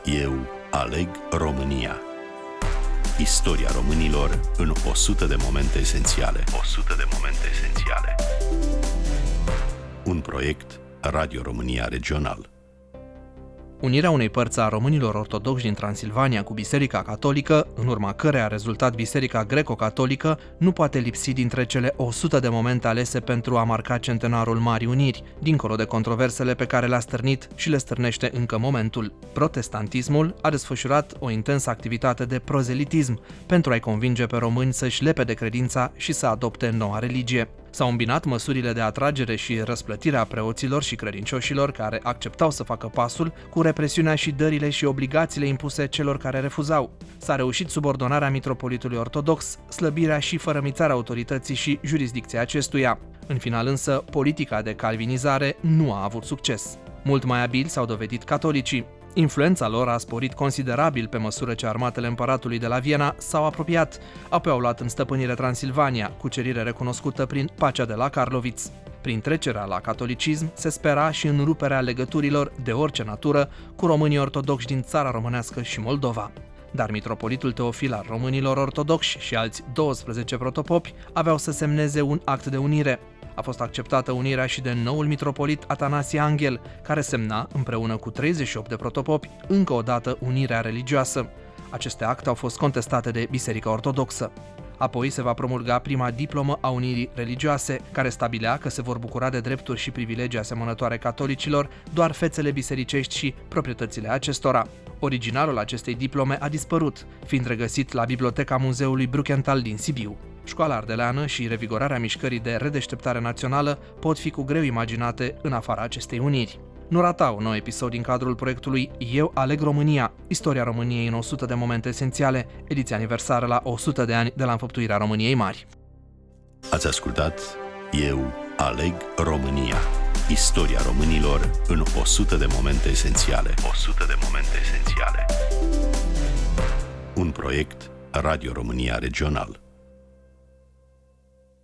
Eu aleg România. Istoria românilor în 100 de momente esențiale. 100 de momente esențiale. Un proiect Radio România Regional. Unirea unei părți a românilor ortodoxi din Transilvania cu Biserica Catolică, în urma căreia a rezultat Biserica Greco-Catolică, nu poate lipsi dintre cele 100 de momente alese pentru a marca centenarul Marii Uniri, dincolo de controversele pe care le-a stârnit și le stârnește încă momentul. Protestantismul a desfășurat o intensă activitate de prozelitism pentru a-i convinge pe români să-și lepede credința și să adopte noua religie. S-au îmbinat măsurile de atragere și răsplătire a preoților și credincioșilor care acceptau să facă pasul cu represiunea și dările și obligațiile impuse celor care refuzau. S-a reușit subordonarea mitropolitului ortodox, slăbirea și fărămițarea autorității și jurisdicția acestuia. În final însă, politica de calvinizare nu a avut succes. Mult mai abili s-au dovedit catolicii. Influența lor a sporit considerabil pe măsură ce armatele împăratului de la Viena s-au apropiat, apoi au luat în stăpânire Transilvania, cucerire recunoscută prin pacea de la Karlovitz. Prin trecerea la catolicism se spera și înruperea legăturilor de orice natură cu românii ortodoxi din țara românească și Moldova. Dar mitropolitul Teofil al românilor ortodoxi și alți 12 protopopi aveau să semneze un act de unire. A fost acceptată unirea și de noul mitropolit Atanasie Anghel, care semna, împreună cu 38 de protopopi, încă o dată unirea religioasă. Aceste acte au fost contestate de Biserica Ortodoxă. Apoi se va promulga prima diplomă a unirii religioase, care stabilea că se vor bucura de drepturi și privilegii asemănătoare catolicilor doar fețele bisericești și proprietățile acestora. Originalul acestei diplome a dispărut, fiind regăsit la biblioteca Muzeului Brukenthal din Sibiu. Școala ardeleană și revigorarea mișcării de redeșteptare națională pot fi cu greu imaginate în afara acestei uniri. Nu rata un nou episod din cadrul proiectului Eu aleg România, istoria României în 100 de momente esențiale, ediția aniversară la 100 de ani de la înfăptuirea României Mari. Ați ascultat Eu aleg România. Istoria românilor în 100 de momente esențiale. 100 de momente esențiale. Un proiect Radio România Regional.